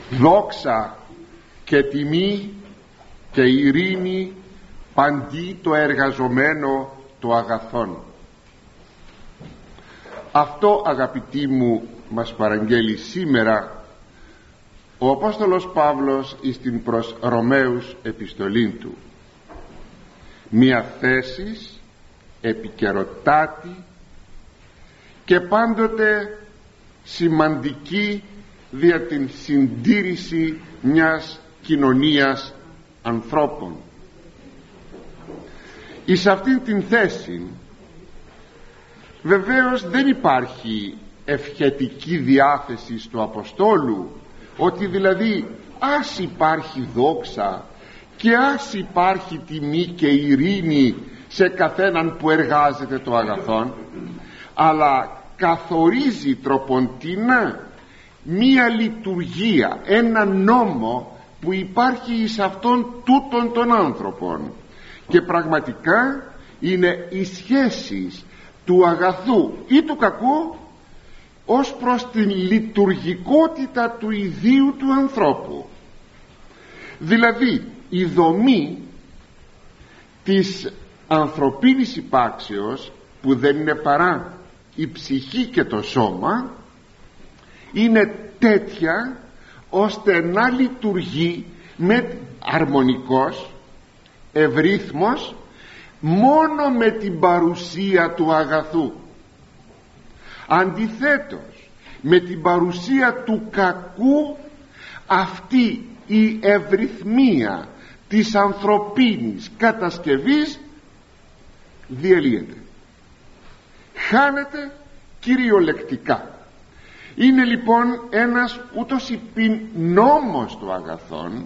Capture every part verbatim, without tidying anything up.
δόξα και τιμή και ειρήνη παντί το εργαζομένο το αγαθόν. Αυτό, αγαπητοί μου, μας παραγγέλει σήμερα ο Απόστολος Παύλος εις την προς Ρωμαίους επιστολήν του. Μια θέσης επικαιροτάτη και πάντοτε σημαντική δια την συντήρηση μιας κοινωνίας ανθρώπων. Εις αυτήν την θέση βεβαίως δεν υπάρχει ευχετική διάθεση του Αποστόλου, ότι δηλαδή ας υπάρχει δόξα και ας υπάρχει τιμή και ειρήνη σε καθέναν που εργάζεται το αγαθόν, αλλά καθορίζει τροποντινά μία λειτουργία, ένα νόμο που υπάρχει εις αυτόν τούτων των άνθρωπων, και πραγματικά είναι οι σχέσεις του αγαθού ή του κακού ως προς την λειτουργικότητα του ιδίου του ανθρώπου. Δηλαδή η δομή της ανθρωπίνης υπάρξεως, που δεν είναι παρά η ψυχή και το σώμα, είναι τέτοια ώστε να λειτουργεί με αρμονικός, ευρύθμος, μόνο με την παρουσία του αγαθού. Αντιθέτως, με την παρουσία του κακού, αυτή η ευρυθμία της ανθρωπίνης κατασκευής διαλύεται, χάνεται κυριολεκτικά. Είναι λοιπόν ένας ούτως υπήν νόμος του αγαθών,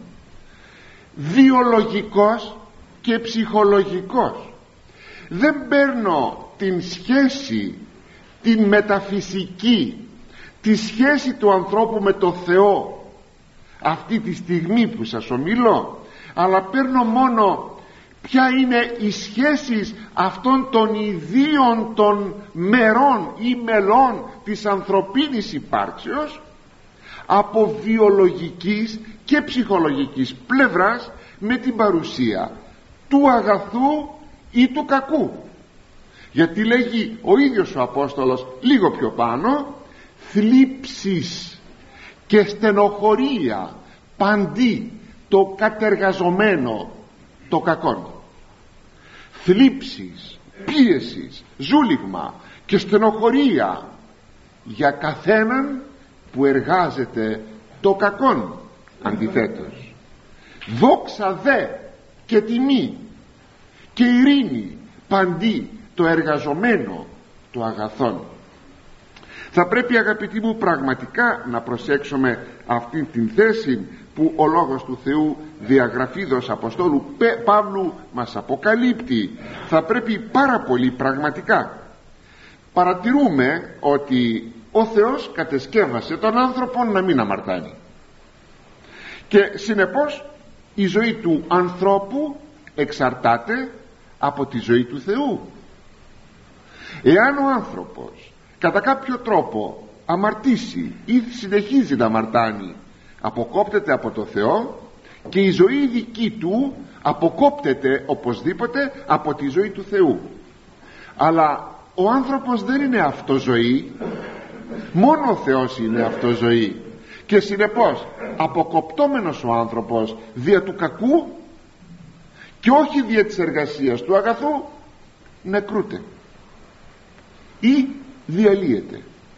βιολογικός και ψυχολογικός. Δεν παίρνω την σχέση, την μεταφυσική, τη σχέση του ανθρώπου με το Θεό αυτή τη στιγμή που σας ομιλώ, αλλά παίρνω μόνο ποια είναι οι σχέσεις αυτών των ιδίων των μερών ή μελών της ανθρωπίνης υπάρξεως από βιολογικής και ψυχολογικής πλευράς με την παρουσία του αγαθού ή του κακού. Γιατί λέγει ο ίδιος ο Απόστολος λίγο πιο πάνω, θλίψεις και στενοχωρία παντί το κατεργαζομένο το κακόν. Θλίψεις, πίεσης, ζούλιγμα και στενοχωρία για καθέναν που εργάζεται το κακόν. Αντιθέτως, δόξα δε και τιμή και ειρήνη παντί το εργαζομένο το αγαθόν. Θα πρέπει, αγαπητοί μου, πραγματικά να προσέξουμε αυτή την θέση που ο Λόγος του Θεού διαγραφίδος Αποστόλου Παύλου μας αποκαλύπτει. Θα πρέπει πάρα πολύ πραγματικά. Παρατηρούμε ότι ο Θεός κατεσκεύασε τον άνθρωπο να μην αμαρτάνει, και συνεπώς η ζωή του ανθρώπου εξαρτάται από τη ζωή του Θεού. Εάν ο άνθρωπος κατά κάποιο τρόπο αμαρτήσει ή συνεχίζει να αμαρτάνει, αποκόπτεται από το Θεό, και η ζωή δική του αποκόπτεται οπωσδήποτε από τη ζωή του Θεού. Αλλά ο άνθρωπος δεν είναι αυτοζωή, μόνο ο Θεός είναι αυτοζωή, και συνεπώς αποκοπτόμενος ο άνθρωπος δια του κακού και όχι δια της εργασίας του αγαθού, νεκρούται ή διαλύεται.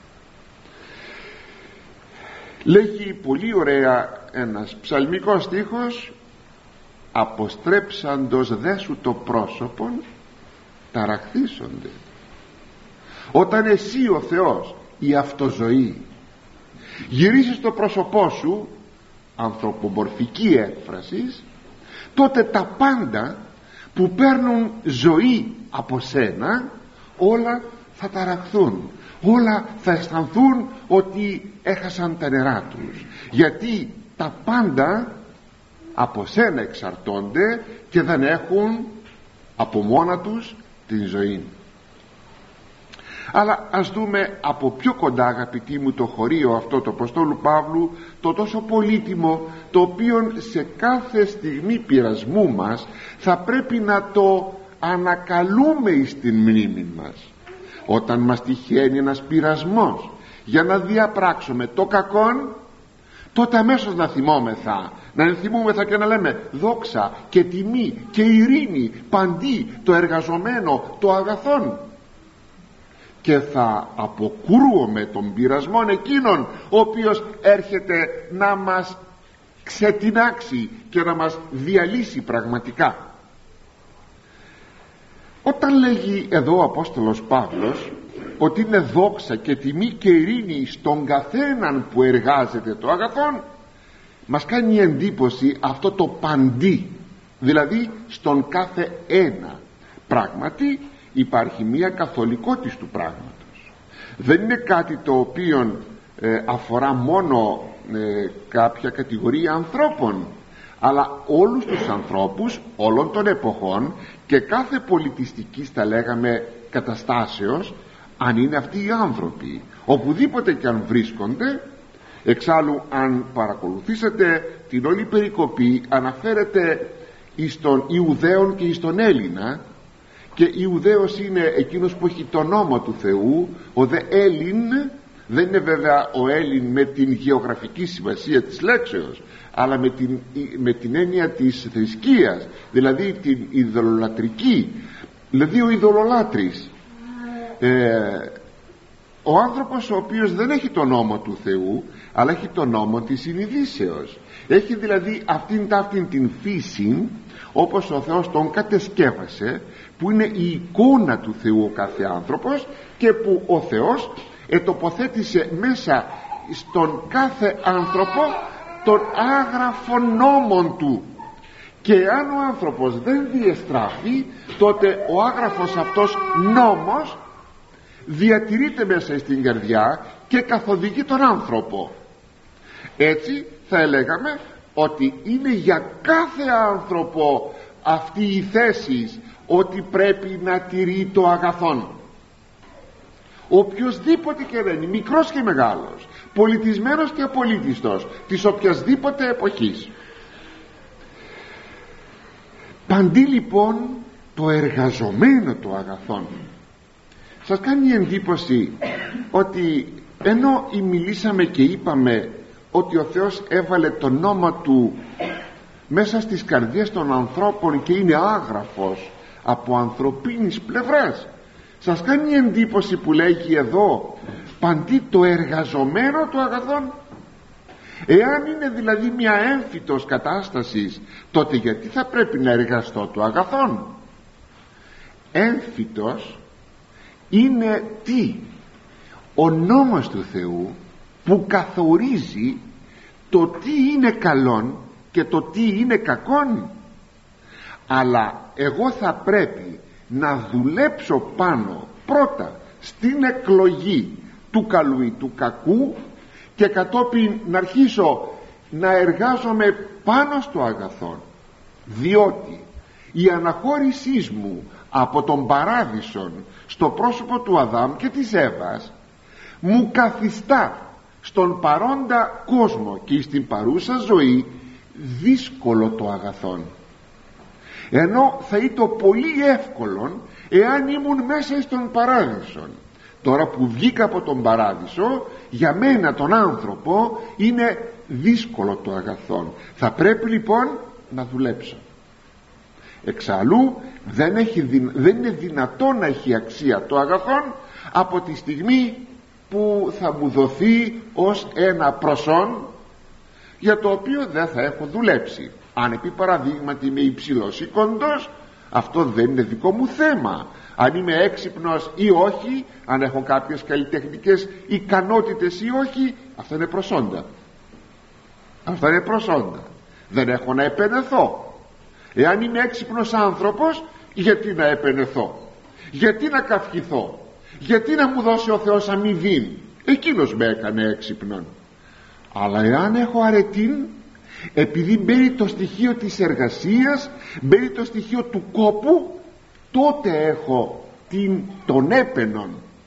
Λέγει πολύ ωραία ένας ψαλμικός στίχος, αποστρέψαντος δε σου το πρόσωπον ταραχθήσονται. Όταν εσύ ο Θεός, η αυτοζωή, γυρίσεις το πρόσωπό σου, ανθρωπομορφική έκφραση, τότε τα πάντα που παίρνουν ζωή από σένα όλα θα ταραχθούν, όλα θα αισθανθούν ότι έχασαν τα νερά τους, γιατί τα πάντα από σένα εξαρτώνται και δεν έχουν από μόνα τους την ζωή. Αλλά ας δούμε από πιο κοντά, αγαπητοί μου, το χωρίο αυτό του Αποστόλου Παύλου, το τόσο πολύτιμο, το οποίο σε κάθε στιγμή πειρασμού μας θα πρέπει να το ανακαλούμε εις την μνήμη μας. Όταν μας τυχαίνει ένας πειρασμός για να διαπράξουμε το κακόν, τότε αμέσως να θυμόμεθα, να ενθυμούμεθα και να λέμε δόξα και τιμή και ειρήνη παντί το εργαζομένο, το αγαθόν, και θα αποκρούουμε τον πειρασμό εκείνον ο οποίος έρχεται να μας ξετινάξει και να μας διαλύσει πραγματικά. Όταν λέγει εδώ ο Απόστολος Παύλος ότι είναι δόξα και τιμή και ειρήνη στον καθέναν που εργάζεται το αγαθόν, μας κάνει εντύπωση αυτό το παντί, δηλαδή στον κάθε ένα. Πράγματι υπάρχει μία καθολικότης του πράγματος. Δεν είναι κάτι το οποίο ε, αφορά μόνο ε, κάποια κατηγορία ανθρώπων, αλλά όλους τους ανθρώπους όλων των εποχών και κάθε πολιτιστικής, τα λέγαμε, καταστάσεως, αν είναι αυτοί οι άνθρωποι, οπουδήποτε και αν βρίσκονται. Εξάλλου, αν παρακολουθήσετε την όλη περικοπή, αναφέρεται εις τον Ιουδαίον και εις τον Έλληνα, και Ιουδαίος είναι εκείνος που έχει τον νόμο του Θεού. Ο δε Έλλην δεν είναι βέβαια ο Έλλην με την γεωγραφική σημασία της λέξεως, αλλά με την, με την έννοια της θρησκείας, δηλαδή την ειδωλολατρική, δηλαδή ο ειδωλολάτρης, ε, ο άνθρωπος ο οποίος δεν έχει τον νόμο του Θεού, αλλά έχει τον νόμο της συνειδήσεως. Έχει δηλαδή αυτήν ταύτην την φύση, όπως ο Θεός τον κατεσκεύασε, που είναι η εικόνα του Θεού ο κάθε άνθρωπος, και που ο Θεός ετοποθέτησε μέσα στον κάθε άνθρωπο τον άγραφο νόμον του. Και αν ο άνθρωπος δεν διεστράφει, τότε ο άγραφος αυτός νόμος διατηρείται μέσα στην καρδιά και καθοδηγεί τον άνθρωπο. Έτσι θα έλεγαμε ότι είναι για κάθε άνθρωπο αυτή η θέση, ότι πρέπει να τηρεί το αγαθόν. Οποιοσδήποτε και δεν είναι, μικρός και μεγάλος, πολιτισμένος και απολύτιστος, της οποιασδήποτε εποχής. Παντί λοιπόν το εργαζομένο το αγαθόν. Σας κάνει εντύπωση ότι ενώ μιλήσαμε και είπαμε ότι ο Θεός έβαλε τον νόμο του μέσα στις καρδιές των ανθρώπων και είναι άγραφος από ανθρωπίνης πλευράς, σας κάνει εντύπωση που λέγει εδώ παντί το εργαζομένο το αγαθόν? Εάν είναι δηλαδή μια έμφυτος κατάστασης, τότε γιατί θα πρέπει να εργαστώ το αγαθόν? Έμφυτος είναι τι? Ο νόμος του Θεού που καθορίζει το τι είναι καλόν και το τι είναι κακόν. Αλλά εγώ θα πρέπει να δουλέψω πάνω πρώτα στην εκλογή του καλού ή του κακού, και κατόπιν να αρχίσω να εργάζομαι πάνω στο αγαθόν, διότι η αναχώρησή μου από τον παράδεισον στο πρόσωπο του Αδάμ και της Εύας μου καθιστά στον παρόντα κόσμο και στην παρούσα ζωή δύσκολο το αγαθόν, ενώ θα ήταν πολύ εύκολο εάν ήμουν μέσα στον παράδεισον. Τώρα που βγήκα από τον παράδεισο, για μένα τον άνθρωπο είναι δύσκολο το αγαθόν. Θα πρέπει λοιπόν να δουλέψω. Εξαλλού δεν, έχει, δεν είναι δυνατό να έχει αξία το αγαθόν από τη στιγμή που θα μου δοθεί ως ένα προσόν για το οποίο δεν θα έχω δουλέψει. Αν επί παραδείγματι είμαι υψηλός ή κοντός, αυτό δεν είναι δικό μου θέμα. Αν είμαι έξυπνος ή όχι, αν έχω κάποιες καλλιτεχνικές ικανότητες ή όχι, αυτά είναι προσόντα. Αυτά είναι προσόντα. Δεν έχω να επενεθώ. Εάν είμαι έξυπνος άνθρωπος, γιατί να επενεθώ? Γιατί να καυχηθώ? Γιατί να μου δώσει ο Θεός αμοιβή? Εκείνος με έκανε έξυπνον. Αλλά εάν έχω αρετήν, επειδή μπαίνει το στοιχείο της εργασίας, μπαίνει το στοιχείο του κόπου, τότε έχω την, τον έπαινον.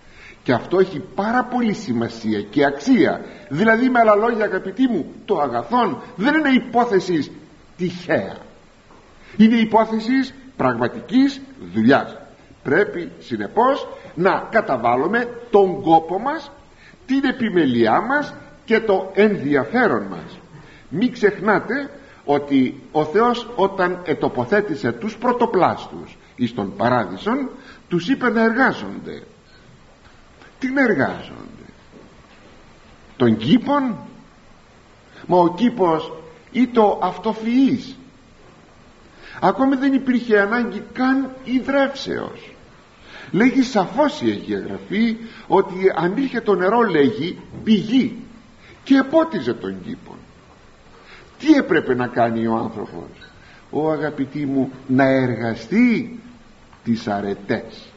Και αυτό έχει πάρα πολύ σημασία και αξία. Δηλαδή, με άλλα λόγια, αγαπητοί μου, το αγαθόν δεν είναι υπόθεση τυχαία, είναι υπόθεση πραγματικής δουλειάς. Πρέπει συνεπώς να καταβάλουμε τον κόπο μας, την επιμελιά μας και το ενδιαφέρον μας. Μην ξεχνάτε ότι ο Θεός, όταν ετοποθέτησε τους πρωτοπλάστους εις τον παράδεισον, τους είπε να εργάζονται. Τι να εργάζονται? Τον κήπον? Μα ο κήπος ή το αυτοφυής. Ακόμη δεν υπήρχε ανάγκη καν υδρεύσεως. Λέγει σαφώς η Αγία Γραφή ότι αν είχε το νερό, λέγει, πηγή, και επότιζε τον κήπον. Τι έπρεπε να κάνει ο άνθρωπος? Ο, αγαπητοί μου, να εργαστεί τις αρετές.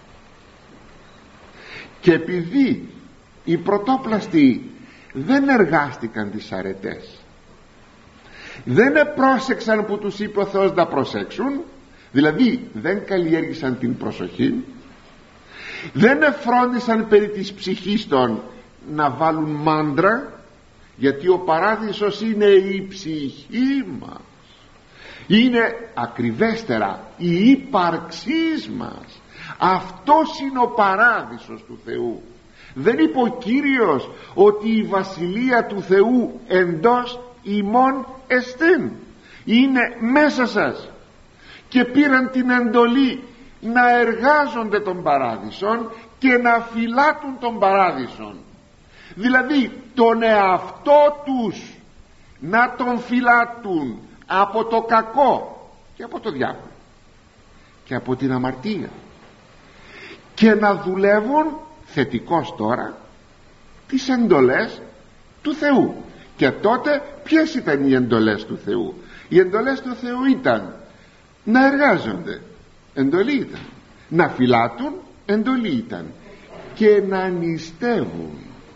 Και επειδή οι πρωτόπλαστοι δεν εργάστηκαν τις αρετές, δεν επρόσεξαν που τους είπε ο Θεός να προσέξουν, δηλαδή δεν καλλιέργησαν την προσοχή, δεν εφρόντισαν περί της ψυχής των να βάλουν μάντρα, γιατί ο παράδεισος είναι η ψυχή μας, είναι ακριβέστερα η ύπαρξή μας. Αυτός είναι ο παράδεισος του Θεού. Δεν είπε ο Κύριος ότι η βασιλεία του Θεού εντός ημών εστίν, είναι μέσα σας? Και πήραν την εντολή να εργάζονται τον παράδεισον και να φυλάτουν τον παράδεισον, δηλαδή τον εαυτό τους να τον φυλάτουν από το κακό και από το διάβολο και από την αμαρτία, και να δουλεύουν θετικώς τώρα τις εντολές του Θεού. Και τότε ποιες ήταν οι εντολές του Θεού? Οι εντολές του Θεού ήταν να εργάζονται, εντολή ήταν, να φυλάτουν, εντολή ήταν, και να νηστεύουν.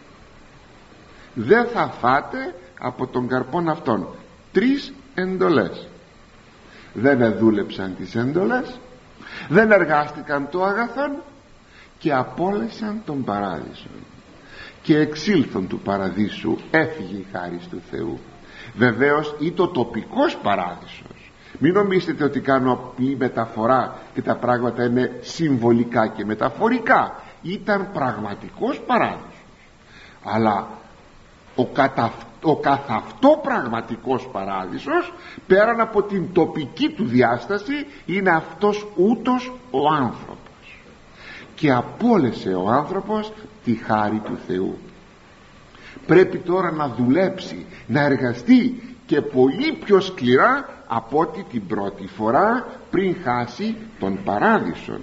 Δεν θα φάτε από τον καρπόν αυτόν. Τρεις εντολές. Δεν δούλεψαν τις εντολές, δεν εργάστηκαν το αγαθόν και απόλυσαν τον παράδεισο και εξήλθον του παραδείσου. Έφυγε η χάρις του Θεού. Βεβαίως ή το τοπικός παράδεισος. Μην νομίζετε ότι κάνω απλή μεταφορά και τα πράγματα είναι συμβολικά και μεταφορικά. Ήταν πραγματικός παράδεισος, αλλά ο, κατα, ο καθ' αυτό πραγματικός παράδεισος, πέραν από την τοπική του διάσταση, είναι αυτός ούτως ο άνθρωπος. Και απόλυσε ο άνθρωπος τη χάρη του Θεού. Πρέπει τώρα να δουλέψει, να εργαστεί, και πολύ πιο σκληρά από ό,τι την πρώτη φορά πριν χάσει τον παράδεισον.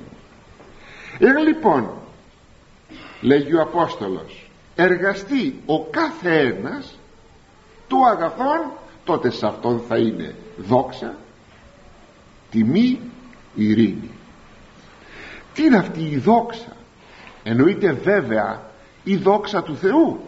Ε, λοιπόν, λέγει ο Απόστολος, εργαστεί ο κάθε ένας το αγαθόν, τότε σε αυτόν θα είναι δόξα, τιμή, ειρήνη. Τι είναι αυτή η δόξα? Εννοείται βέβαια η δόξα του Θεού.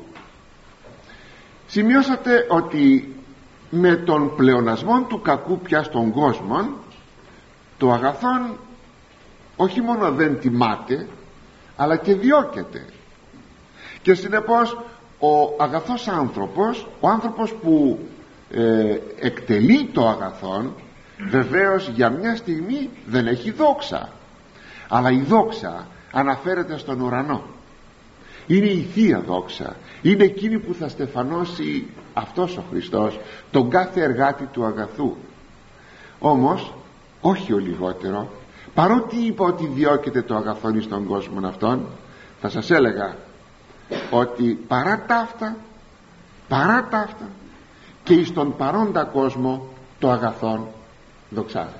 Σημειώσατε ότι με τον πλεονασμό του κακού πια στον κόσμο, το αγαθόν όχι μόνο δεν τιμάται, αλλά και διώκεται. Και συνεπώς ο αγαθός άνθρωπος, ο άνθρωπος που ε, εκτελεί το αγαθόν, βεβαίως για μια στιγμή δεν έχει δόξα, αλλά η δόξα αναφέρεται στον ουρανό. Είναι η Θεία δόξα, είναι εκείνη που θα στεφανώσει αυτός ο Χριστός τον κάθε εργάτη του αγαθού. Όμως όχι ο λιγότερο, παρότι είπα ότι διώκεται το αγαθόν στον κόσμο αυτόν, θα σας έλεγα ότι παρά τα αυτά, παρά τα αυτά και εις τον παρόντα κόσμο το αγαθόν δοξάζεται,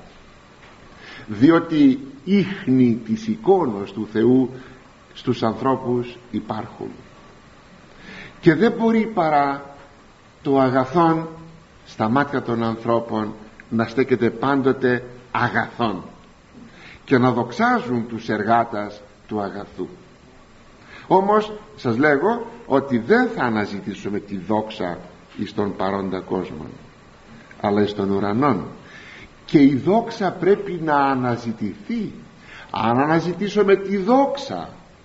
διότι ίχνη της εικόνος του Θεού στους ανθρώπους υπάρχουν, και δεν μπορεί παρά το αγαθόν στα μάτια των ανθρώπων να στέκεται πάντοτε αγαθόν και να δοξάζουν τους εργάτας του αγαθού. Όμως σας λέγω ότι δεν θα αναζητήσουμε τη δόξα εις τον παρόντα κόσμο, αλλά εις τον ουρανόν, και η δόξα πρέπει να αναζητηθεί. Αν αναζητήσουμε τη δόξα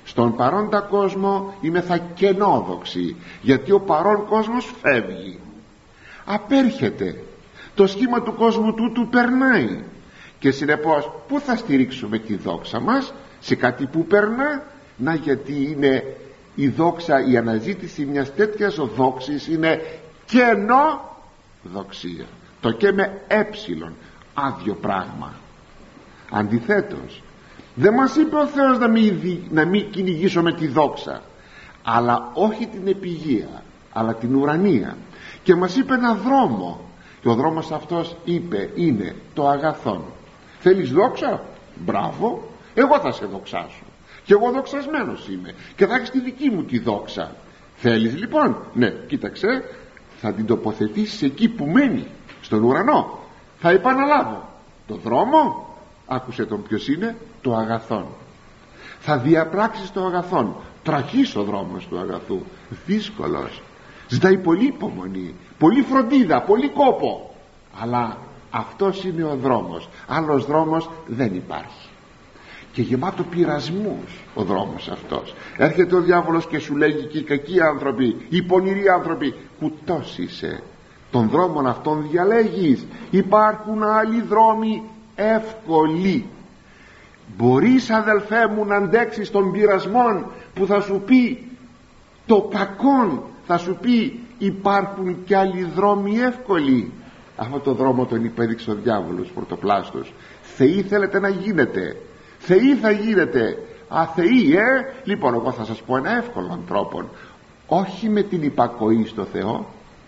Στον παρόντα κόσμο είμαι θα κενόδοξοι, γιατί ο παρόν κόσμος φεύγει, απέρχεται, το σχήμα του κόσμου τούτου περνάει, και συνεπώς πού θα στηρίξουμε τη δόξα μας? Σε κάτι που περνά. Να, γιατί είναι η δόξα, η αναζήτηση μιας τέτοιας δόξης είναι κενό δοξία. Το και με έψιλον, άδειο πράγμα. Αντιθέτως, δεν μας είπε ο Θεός να μην, να μην κυνηγήσουμε τη δόξα, αλλά όχι την επιγεία, αλλά την ουρανία, και μας είπε ένα δρόμο, και ο δρόμος αυτός, είπε, είναι το αγαθόν. Θέλεις δόξα? Μπράβο, εγώ θα σε δοξάσω, και εγώ δοξασμένος είμαι, και θα έχεις τη δική μου τη δόξα. Θέλεις λοιπόν? Ναι, κοίταξε, θα την τοποθετήσεις εκεί που μένει, στον ουρανό. Θα επαναλάβω το δρόμο. Άκουσε τον, ποιος είναι? Το αγαθόν. Θα διαπράξεις το αγαθόν. Τραχής ο δρόμος του αγαθού, δύσκολος, ζητάει πολύ υπομονή, πολύ φροντίδα, πολύ κόπο, αλλά αυτός είναι ο δρόμος. Άλλος δρόμος δεν υπάρχει, και γεμάτο πειρασμούς ο δρόμος αυτός. Έρχεται ο διάβολος και σου λέγει, και οι κακοί άνθρωποι, οι πονηροί άνθρωποι, κουτός είσαι, τον δρόμον αυτόν διαλέγεις. Υπάρχουν άλλοι δρόμοι εύκολοι. Μπορείς, αδελφέ μου, να αντέξεις των πειρασμών που θα σου πει το κακόν, θα σου πει υπάρχουν και άλλοι δρόμοι εύκολοι. Αυτό το δρόμο τον υπέδειξε ο διάβολος πρωτοπλάστος. Θεοί θέλετε να γίνετε, θεοί θα γίνετε, αθεοί, ε λοιπόν εγώ θα σας πω ένα εύκολο τρόπο, όχι με την υπακοή στο Θεό,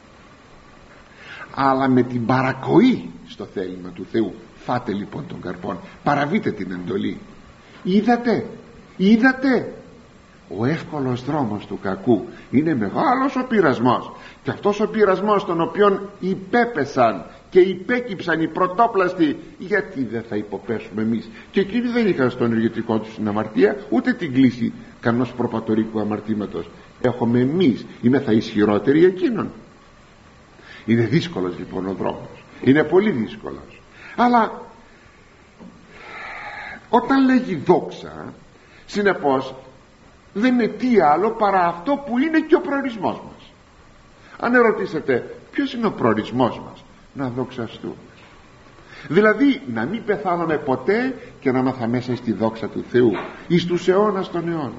αλλά με την παρακοή στο θέλημα του Θεού. Φάτε λοιπόν τον καρπόν, παραβείτε την εντολή. Είδατε, είδατε, ο εύκολος δρόμος του κακού είναι μεγάλος ο πειρασμός, και αυτός ο πειρασμός τον οποίον υπέπεσαν και υπέκυψαν οι πρωτόπλαστοι, γιατί δεν θα υποπέσουμε εμείς? Και εκείνοι δεν είχαν στο ενεργητικό τους την αμαρτία, ούτε την κλίση κανός προπατορικού αμαρτήματος. Έχουμε εμείς, είμαι θα ισχυρότεροι εκείνων. Είναι δύσκολος λοιπόν ο δρόμος, είναι πολύ δύσκολος. Αλλά όταν λέγει δόξα, συνεπώς δεν είναι τι άλλο παρά αυτό που είναι και ο προορισμός μας. Αν ερωτήσετε ποιος είναι ο προορισμός μας, να δοξαστούμε, δηλαδή να μην πεθάνουμε ποτέ και να είμαστε μέσα στη δόξα του Θεού εις τους αιώνας των αιώνων.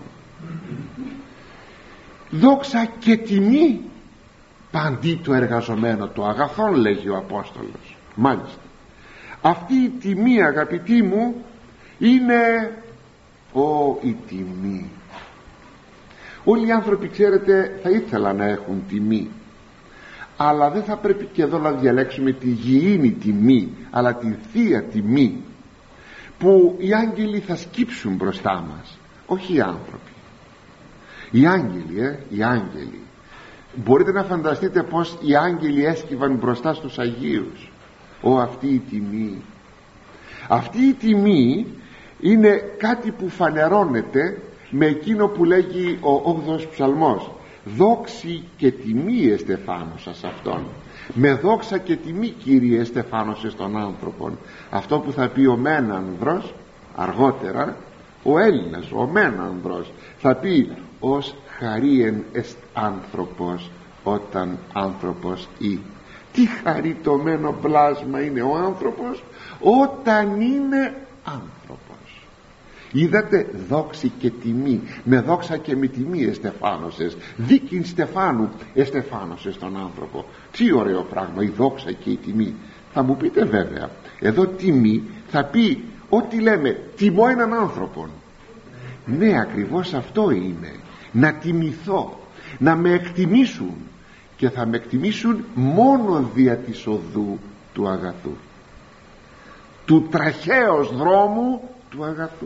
Δόξα και τιμή παντί το εργαζομένο, το αγαθόν, λέγει ο Απόστολος. Μάλιστα, αυτή η τιμή, αγαπητοί μου, είναι ο, η τιμή. Όλοι οι άνθρωποι, ξέρετε, θα ήθελαν να έχουν τιμή, αλλά δεν θα πρέπει και εδώ να διαλέξουμε τη γηίνη τιμή, αλλά τη θεία τιμή που οι άγγελοι θα σκύψουν μπροστά μας, όχι οι άνθρωποι. Οι άγγελοι, ε, οι άγγελοι. Μπορείτε να φανταστείτε πως οι άγγελοι έσκυβαν μπροστά στους Αγίους. Ω, αυτή η τιμή, αυτή η τιμή είναι κάτι που φανερώνεται με εκείνο που λέγει ο όγδοος ψαλμός, δόξη και τιμή εστεφάνωσα σε αυτόν. Με δόξα και τιμή, Κύριε, εστεφάνωσε στον άνθρωπον. Αυτό που θα πει ο μένανδρος αργότερα, ο Έλληνας, ο μένανδρος, θα πει ως χαρίεν εστ άνθρωπος όταν άνθρωπος ή. Τι χαριτωμένο πλάσμα είναι ο άνθρωπος όταν είναι άνθρωπος. Είδατε, δόξη και τιμή, με δόξα και με τιμή εστεφάνωσες, δίκην Στεφάνου εστεφάνωσες τον άνθρωπο. Τι ωραίο πράγμα η δόξα και η τιμή. Θα μου πείτε βέβαια, εδώ τιμή θα πει ό,τι λέμε, τιμώ έναν άνθρωπον. Ναι, ακριβώς αυτό είναι, να τιμηθώ, να με εκτιμήσουν, και θα με εκτιμήσουν μόνο δια της οδού του αγαθού, του τραχαίως δρόμου του αγαθού.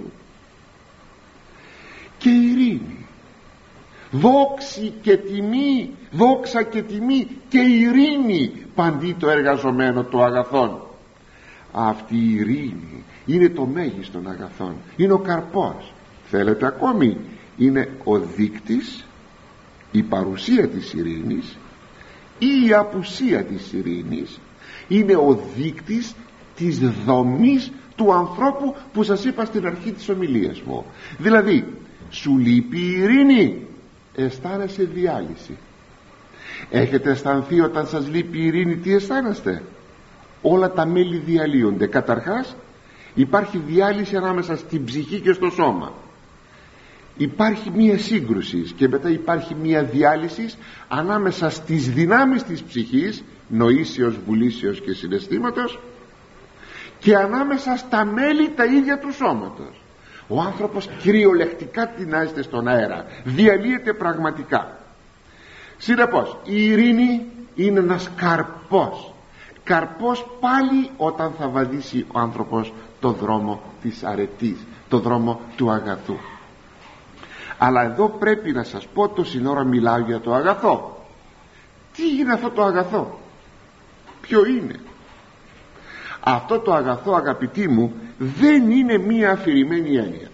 Και ειρήνη, δόξη και τιμή, δόξα και τιμή και ειρήνη παντί το εργαζομένο το αγαθόν. Αυτή η ειρήνη είναι το μέγιστον αγαθόν, είναι ο καρπός. Θέλετε ακόμη, είναι ο δείκτης, η παρουσία της ειρήνης ή η απουσία της ειρήνης είναι ο δείκτης της δομής του ανθρώπου που σας είπα στην αρχή της ομιλίας μου. Δηλαδή σου λείπει η ειρήνη, αισθάνεσαι διάλυση. Έχετε αισθανθεί όταν σας λείπει η ειρήνη τι αισθάνεστε? Όλα τα μέλη διαλύονται. Καταρχάς υπάρχει διάλυση ανάμεσα στην ψυχή και στο σώμα. Υπάρχει μία σύγκρουση και μετά υπάρχει μία διάλυση ανάμεσα στις δυνάμεις της ψυχής, νοήσεως, βουλήσεως και συναισθήματος, και ανάμεσα στα μέλη τα ίδια του σώματος. Ο άνθρωπος κυριολεκτικά τεινάζεται στον αέρα, διαλύεται πραγματικά. Συνεπώς η ειρήνη είναι ένας καρπός, καρπός πάλι όταν θα βαδίσει ο άνθρωπος το δρόμο της αρετής, το δρόμο του αγαθού. Αλλά εδώ πρέπει να σας πω, το σύνορα μιλάω για το αγαθό. Τι είναι αυτό το αγαθό? Ποιο είναι? Αυτό το αγαθό, αγαπητοί μου, δεν είναι μία αφηρημένη έννοια,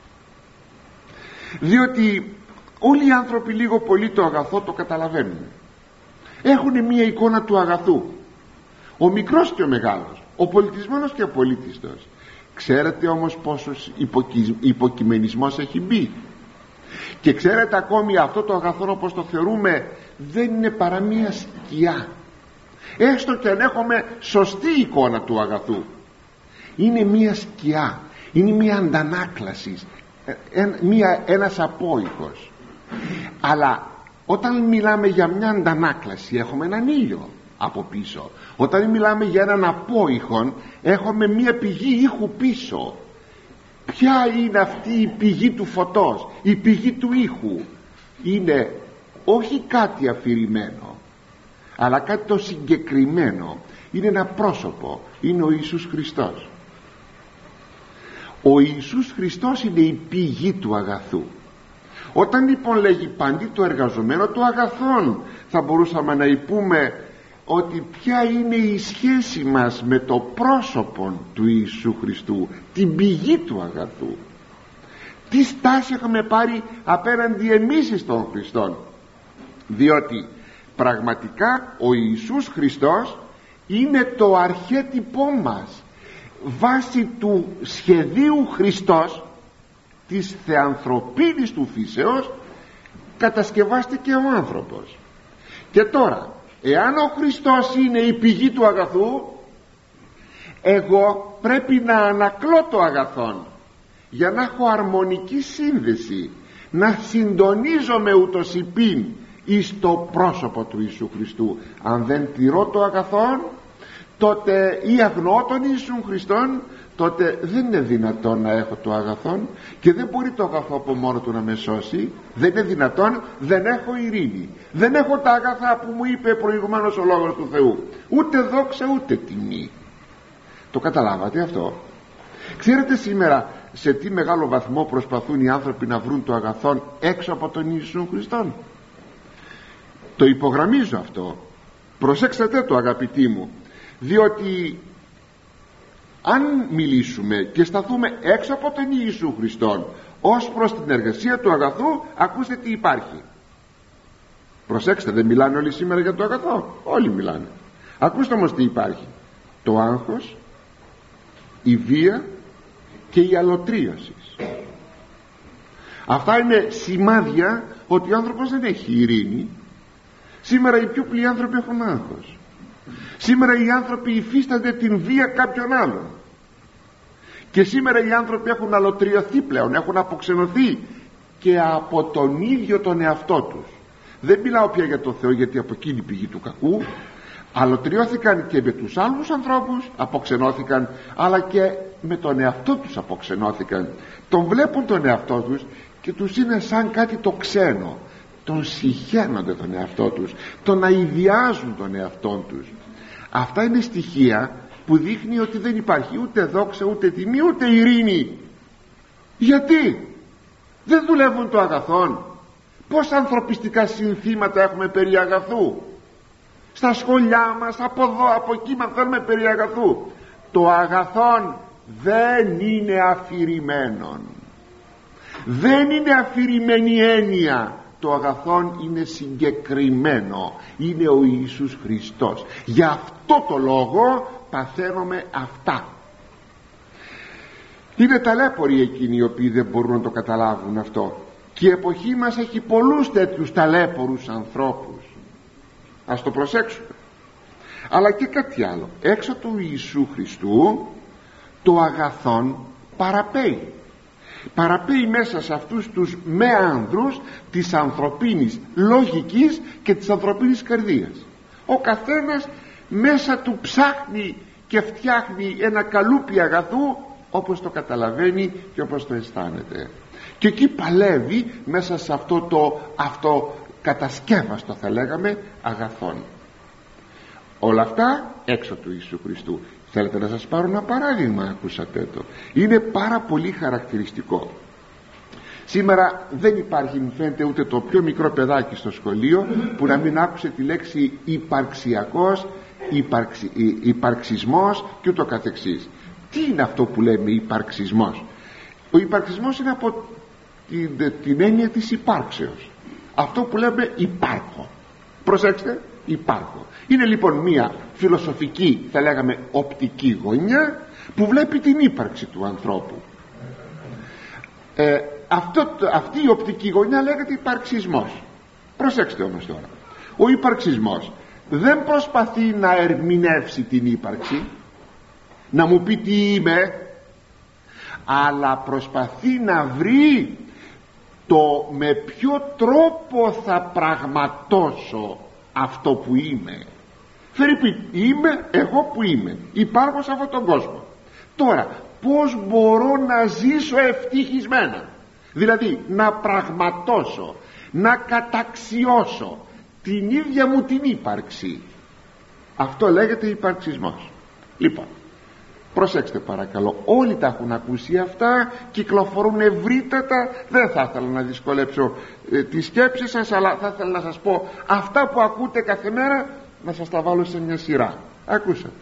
διότι όλοι οι άνθρωποι λίγο πολύ το αγαθό το καταλαβαίνουν. Έχουν μία εικόνα του αγαθού, ο μικρός και ο μεγάλος, ο πολιτισμένος και ο πολίτιστος. Ξέρετε όμως πόσος υποκι... υποκειμενισμός έχει μπει? Και ξέρετε ακόμη αυτό το αγαθό, όπως το θεωρούμε, δεν είναι παρά μία σκιά. Έστω και αν έχουμε σωστή εικόνα του αγαθού, είναι μία σκιά, είναι μία αντανάκλαση, μία, ένας απόϊχος. Αλλά όταν μιλάμε για μια αντανάκλαση έχουμε έναν ήλιο από πίσω. Όταν μιλάμε για έναν απόϊχον έχουμε μία πηγή ήχου πίσω. Ποια είναι αυτή η πηγή του φωτός, η πηγή του ήχου? Είναι όχι κάτι αφηρημένο, αλλά κάτι το συγκεκριμένο. Είναι ένα πρόσωπο, είναι ο Ιησούς Χριστός. Ο Ιησούς Χριστός είναι η πηγή του αγαθού. Όταν λοιπόν λέγει παντί το εργαζομένο του αγαθών, θα μπορούσαμε να πούμε ότι ποια είναι η σχέση μας με το πρόσωπο του Ιησού Χριστού, την πηγή του αγαθού. Τι στάση έχουμε πάρει απέναντι εμείς στον Χριστόν? Διότι πραγματικά ο Ιησούς Χριστός είναι το αρχέτυπό μας. Βάσει του σχεδίου Χριστός, της θεανθρωπίνης του φύσεως, κατασκευάστηκε ο άνθρωπος. Και τώρα, εάν ο Χριστός είναι η πηγή του αγαθού, εγώ πρέπει να ανακλώ το αγαθόν για να έχω αρμονική σύνδεση, να συντονίζομαι ούτως υπήν εις το πρόσωπο του Ιησού Χριστού. Αν δεν τηρώ το αγαθόν, τότε ή αγνοώ τον Ιησού Χριστόν, τότε δεν είναι δυνατόν να έχω το αγαθόν, και δεν μπορεί το αγαθό από μόνο του να με σώσει. Δεν είναι δυνατόν, δεν έχω ειρήνη, δεν έχω τα αγαθά που μου είπε προηγουμένως ο Λόγος του Θεού, ούτε δόξα ούτε τιμή. Το καταλάβατε αυτό? Ξέρετε σήμερα σε τι μεγάλο βαθμό προσπαθούν οι άνθρωποι να βρουν το αγαθόν έξω από τον Ιησού Χριστόν? Το υπογραμμίζω αυτό, προσέξτε το αγαπητοί μου, διότι αν μιλήσουμε και σταθούμε έξω από τον Ιησού Χριστόν ως προς την εργασία του αγαθού, ακούστε τι υπάρχει. Προσέξτε, δεν μιλάνε όλοι σήμερα για το αγαθό? Όλοι μιλάνε. Ακούστε όμως τι υπάρχει: το άγχος, η βία και η αλωτρίωση. Αυτά είναι σημάδια ότι ο άνθρωπος δεν έχει ειρήνη. Σήμερα οι πιο πολλοί άνθρωποι έχουν άγχος. Σήμερα οι άνθρωποι υφίστανται την βία κάποιων άλλων. Και σήμερα οι άνθρωποι έχουν αλωτριωθεί πλέον, έχουν αποξενωθεί και από τον ίδιο τον εαυτό τους. Δεν μιλάω πια για τον Θεό, γιατί από εκείνη η πηγή του κακού. Αλωτριώθηκαν και με τους άλλους ανθρώπους, αποξενώθηκαν, αλλά και με τον εαυτό τους αποξενώθηκαν. Τον βλέπουν τον εαυτό τους και τους είναι σαν κάτι το ξένο. Τον συχαίνονται τον εαυτό τους, τον αηδιάζουν τον εαυτό τους. Αυτά είναι στοιχεία που δείχνει ότι δεν υπάρχει ούτε δόξα, ούτε τιμή, ούτε ειρήνη. Γιατί δεν δουλεύουν το αγαθόν? Πόσα ανθρωπιστικά συνθήματα έχουμε περί αγαθού? Στα σχολιά μας, από εδώ, από εκεί μαθαίνουμε περί αγαθού. Το αγαθόν δεν είναι αφηρημένον, δεν είναι αφηρημένη έννοια. Το αγαθόν είναι συγκεκριμένο, είναι ο Ιησούς Χριστός. Γι' αυτό το λόγο παθαίνουμε αυτά. Είναι ταλέποροι εκείνοι οι οποίοι δεν μπορούν να το καταλάβουν αυτό. και η εποχή μας έχει πολλούς τέτοιους ταλέπορους ανθρώπους, ας το προσέξουμε. Αλλά και κάτι άλλο, έξω του Ιησού Χριστού το αγαθόν παραπέει παραπέει μέσα σε αυτούς τους μέανδρους της ανθρωπίνης λογικής και της ανθρωπίνης καρδίας. Ο καθένας μέσα του ψάχνει και φτιάχνει ένα καλούπι αγαθού όπως το καταλαβαίνει και όπως το αισθάνεται, και εκεί παλεύει μέσα σε αυτό το αυτοκατασκεύαστο, θα λέγαμε, αγαθόν. Όλα αυτά έξω του Ιησού Χριστού. Θέλετε να σας πάρω ένα παράδειγμα? Ακούσατε το, είναι πάρα πολύ χαρακτηριστικό. Σήμερα δεν υπάρχει, μου φαίνεται, ούτε το πιο μικρό παιδάκι στο σχολείο που να μην άκουσε τη λέξη υπαρξιακός, υπαρξι, υπαρξισμός και ούτω καθεξής. Τι είναι αυτό που λέμε υπαρξισμός? Ο υπαρξισμός είναι από την, την έννοια της υπάρξεως, αυτό που λέμε υπάρχω. Προσέξτε, υπάρχω. Είναι λοιπόν μια φιλοσοφική, θα λέγαμε, οπτική γωνιά που βλέπει την ύπαρξη του ανθρώπου. ε, αυτό, αυτή η οπτική γωνιά λέγεται υπαρξισμός. Προσέξτε όμως τώρα, ο υπαρξισμός δεν προσπαθεί να ερμηνεύσει την ύπαρξη, να μου πει τι είμαι, αλλά προσπαθεί να βρει το με ποιο τρόπο θα πραγματώσω αυτό που είμαι. Φερρυπίν, είμαι εγώ που είμαι, υπάρχω σε αυτόν τον κόσμο. Τώρα πως μπορώ να ζήσω ευτυχισμένα, δηλαδή να πραγματώσω, να καταξιώσω την ίδια μου την ύπαρξη? Αυτό λέγεται υπαρξισμός. Λοιπόν, προσέξτε παρακαλώ, όλοι τα έχουν ακούσει αυτά, κυκλοφορούν ευρύτατα. Δεν θα ήθελα να δυσκολέψω ε, τη σκέψη σας, αλλά θα ήθελα να σας πω αυτά που ακούτε κάθε μέρα, να σας τα βάλω σε μια σειρά. Ακούσατε,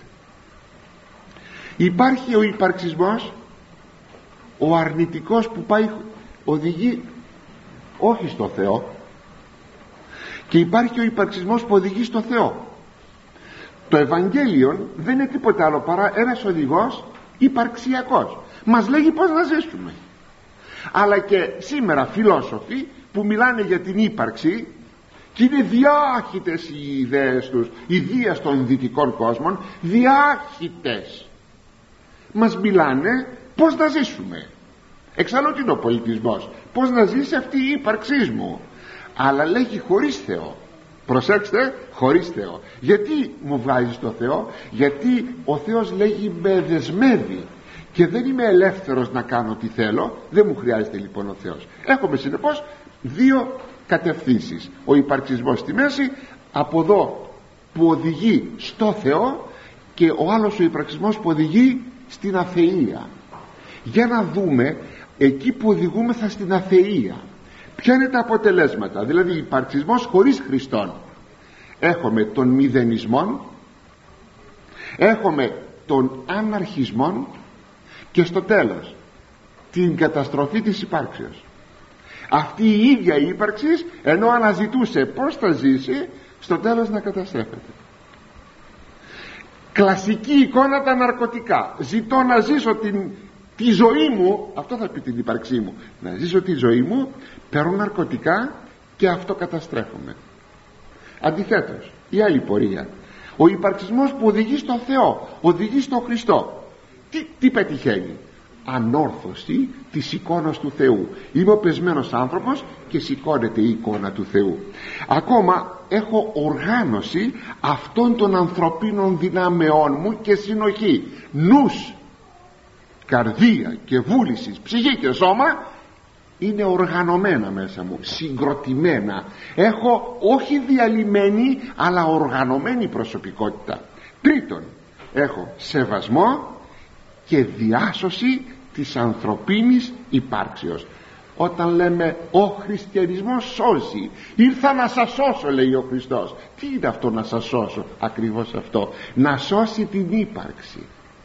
υπάρχει ο υπαρξισμός, ο αρνητικός, που πάει, οδηγεί όχι στο Θεό, και υπάρχει ο υπαρξισμός που οδηγεί στο Θεό. Το Ευαγγέλιο δεν είναι τίποτα άλλο παρά ένας οδηγός υπαρξιακός. Μας λέγει πώς να ζήσουμε. Αλλά και σήμερα φιλόσοφοι που μιλάνε για την ύπαρξη, και είναι διάχυτες οι ιδέες τους, ιδίας των δυτικών κόσμων, διάχυτες, μας μιλάνε πώς να ζήσουμε. Εξάλλου τι είναι ο πολιτισμός? Πώς να ζήσει αυτή η ύπαρξή μου? Αλλά λέγει χωρίς Θεό. Προσέξτε, χωρίς Θεό. Γιατί μου βγάζει το Θεό? Γιατί ο Θεός λέγει με δεσμεύει και δεν είμαι ελεύθερος να κάνω τι θέλω. Δεν μου χρειάζεται λοιπόν ο Θεός. Έχουμε συνεπώς δύο κατευθύνσεις. Ο υπαρξισμός στη μέση, από εδώ που οδηγεί στο Θεό, και ο άλλος ο υπαρξισμός που οδηγεί στην αθεία. Για να δούμε εκεί που οδηγούμεθα στην αθεία, ποια είναι τα αποτελέσματα. Δηλαδή υπαρξισμός χωρίς Χριστόν, έχουμε τον μηδενισμό, έχουμε τον αναρχισμό, και στο τέλος την καταστροφή της υπάρξεως. Αυτή η ίδια η ύπαρξη, ενώ αναζητούσε πώς θα ζήσει, στο τέλος να καταστρέφεται. Κλασική εικόνα τα ναρκωτικά. Ζητώ να ζήσω την, τη ζωή μου, αυτό θα πει την ύπαρξή μου, να ζήσω τη ζωή μου, παίρνω ναρκωτικά και αυτό καταστρέφομαι. Αντιθέτως, η άλλη πορεία, ο υπαρξισμός που οδηγεί στο Θεό, οδηγεί στο Χριστό, τι, τι πετυχαίνει? Ανόρθωση της εικόνας του Θεού. Είμαι ο πεσμένος άνθρωπος και σηκώνεται η εικόνα του Θεού. Ακόμα έχω οργάνωση αυτών των ανθρωπίνων δυνάμεών μου και συνοχή. Νους, καρδία και βούληση, ψυχή και σώμα είναι οργανωμένα μέσα μου, συγκροτημένα. Έχω όχι διαλυμένη αλλά οργανωμένη προσωπικότητα. Τρίτον, έχω σεβασμό και διάσωση της ανθρωπίνης υπάρξεως. Όταν λέμε ο χριστιανισμός σώζει, ήρθα να σας σώσω, λέει ο Χριστός. Τι είναι αυτό να σας σώσω? Ακριβώς αυτό, να σώσει την ύπαρξη.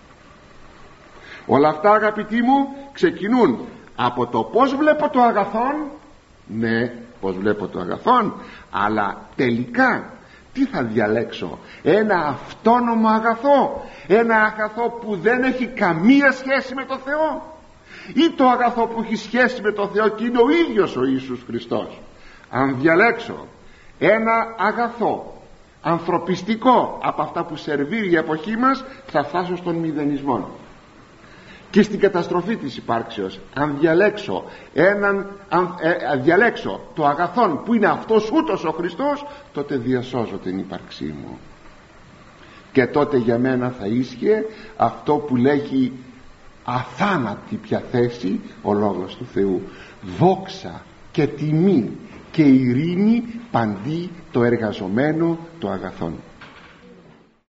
Όλα αυτά, αγαπητοί μου, ξεκινούν από το πως βλέπω το αγαθόν. Ναι, πως βλέπω το αγαθόν, αλλά τελικά τι θα διαλέξω? Ένα αυτόνομο αγαθό, ένα αγαθό που δεν έχει καμία σχέση με το Θεό, ή το αγαθό που έχει σχέση με το Θεό και είναι ο ίδιος ο Ιησούς Χριστός. Αν διαλέξω ένα αγαθό ανθρωπιστικό από αυτά που σερβίρει η εποχή μας, θα φτάσω στον μηδενισμό και στην καταστροφή της υπάρξεως. Αν διαλέξω, έναν, αν, ε, διαλέξω το αγαθόν που είναι αυτός ούτως ο Χριστός, τότε διασώζω την ύπαρξή μου, και τότε για μένα θα ίσχυε αυτό που λέγει αθάνατη πια θέση ο λόγος του Θεού: δόξα και τιμή και ειρήνη παντί το εργαζομένο το αγαθόν.